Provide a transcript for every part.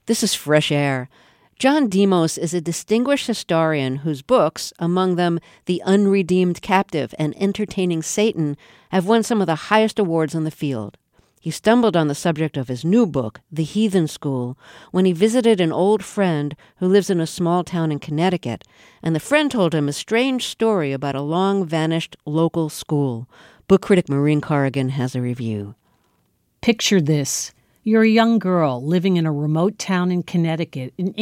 This is Fresh Air. John Demos is a distinguished historian whose books, among them The Unredeemed Captive and Entertaining Satan, have won some of the highest awards in the field. He stumbled on the subject of his new book, The Heathen School, when he visited an old friend who lives in a small town in Connecticut, and the friend told him a strange story about a long-vanished local school. Book critic Maureen Corrigan has a review. Picture this. You're a young girl living in a remote town in Connecticut in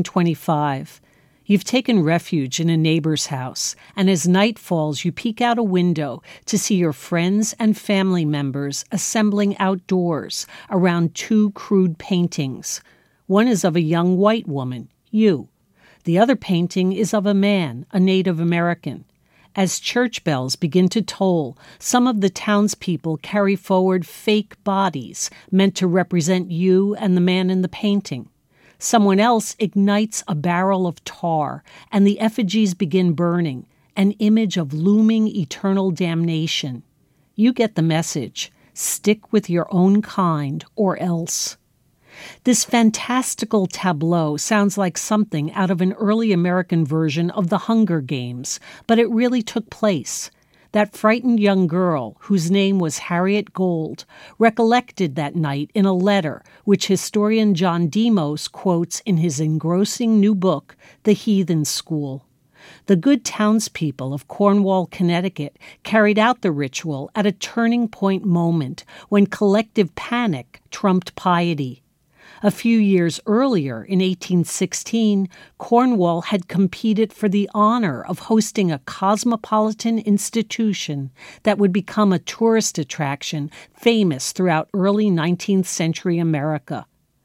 1825. You've taken refuge in a neighbor's house, and as night falls, you peek out a window to see your friends and family members assembling outdoors around two crude paintings. One is of a young white woman, you. The other painting is of a man, a Native American. As church bells begin to toll, some of the townspeople carry forward fake bodies meant to represent you and the man in the painting. Someone else ignites a barrel of tar, and the effigies begin burning, an image of looming eternal damnation. You get the message. Stick with your own kind, or else. This fantastical tableau sounds like something out of an early American version of the Hunger Games, but it really took place. That frightened young girl, whose name was Harriet Gold, recollected that night in a letter which historian John Demos quotes in his engrossing new book, The Heathen School. The good townspeople of Cornwall, Connecticut, carried out the ritual at a turning point moment when collective panic trumped piety. A few years earlier, in 1816, Cornwall had competed for the honor of hosting a cosmopolitan institution that would become a tourist attraction famous throughout early 19th century America.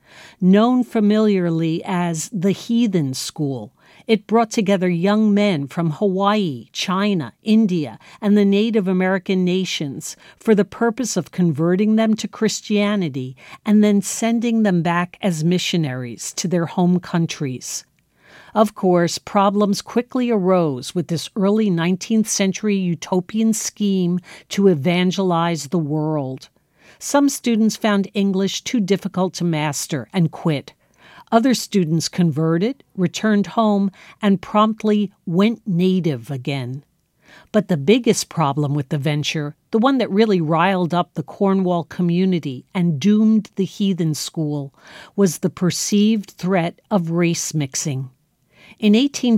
Known familiarly as the Heathen School, it brought together young men from Hawaii, China, India, and the Native American nations for the purpose of converting them to Christianity and then sending them back as missionaries to their home countries. Of course, problems quickly arose with this early 19th century utopian scheme to evangelize the world. Some students found English too difficult to master and quit. Other students converted, returned home, and promptly went native again. But the biggest problem with the venture, the one that really riled up the Cornwall community and doomed the Heathen School, was the perceived threat of race mixing. In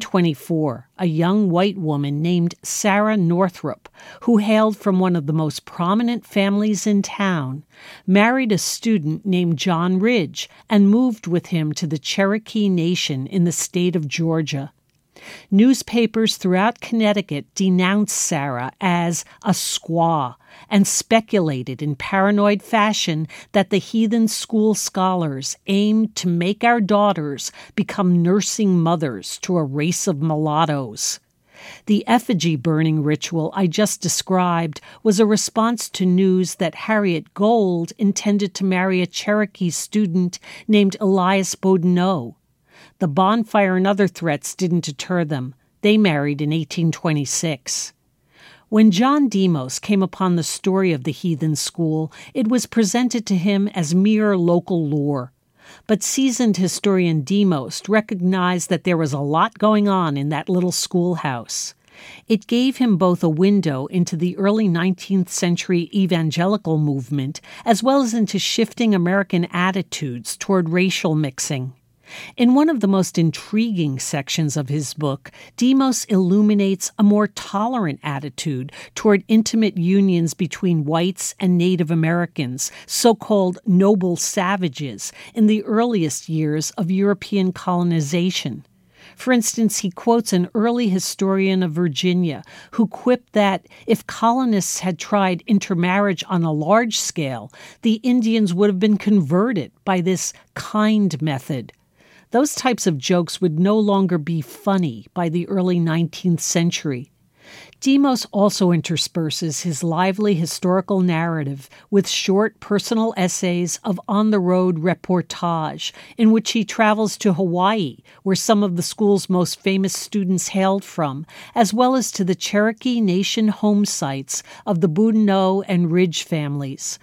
1824, a young white woman named Sarah Northrop, who hailed from one of the most prominent families in town, married a student named John Ridge and moved with him to the Cherokee Nation in the state of Georgia. Newspapers throughout Connecticut denounced Sarah as a squaw and speculated in paranoid fashion that the Heathen School scholars aimed to make our daughters become nursing mothers to a race of mulattoes. The effigy burning ritual I just described was a response to news that Harriet Gold intended to marry a Cherokee student named Elias Boudinot. The bonfire and other threats didn't deter them. They married in 1826. When John Demos came upon the story of the Heathen School, it was presented to him as mere local lore. But seasoned historian Demos recognized that there was a lot going on in that little schoolhouse. It gave him both a window into the early 19th century evangelical movement as well as into shifting American attitudes toward racial mixing. In one of the most intriguing sections of his book, Demos illuminates a more tolerant attitude toward intimate unions between whites and Native Americans, so-called noble savages, in the earliest years of European colonization. For instance, he quotes an early historian of Virginia who quipped that if colonists had tried intermarriage on a large scale, the Indians would have been converted by this kind method. Those types of jokes would no longer be funny by the early 19th century. Demos also intersperses his lively historical narrative with short personal essays of on-the-road reportage, in which he travels to Hawaii, where some of the school's most famous students hailed from, as well as to the Cherokee Nation home sites of the Boudinot and Ridge families.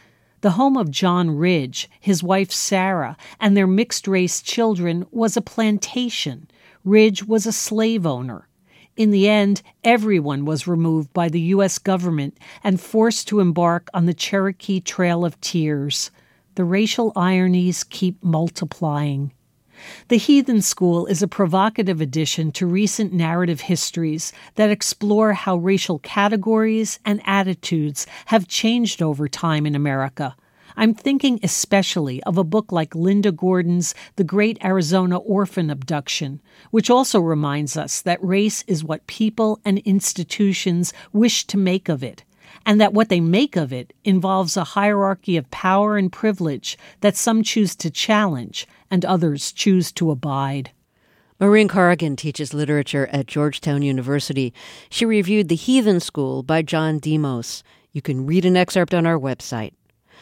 The home of John Ridge, his wife Sarah, and their mixed-race children was a plantation. Ridge was a slave owner. In the end, everyone was removed by the U.S. government and forced to embark on the Cherokee Trail of Tears. The racial ironies keep multiplying. The Heathen School is a provocative addition to recent narrative histories that explore how racial categories and attitudes have changed over time in America. I'm thinking especially of a book like Linda Gordon's The Great Arizona Orphan Abduction, which also reminds us that race is what people and institutions wish to make of it, and that what they make of it involves a hierarchy of power and privilege that some choose to challenge and others choose to abide. Maureen Corrigan teaches literature at Georgetown University. She reviewed The Heathen School by John Demos. You can read an excerpt on our website.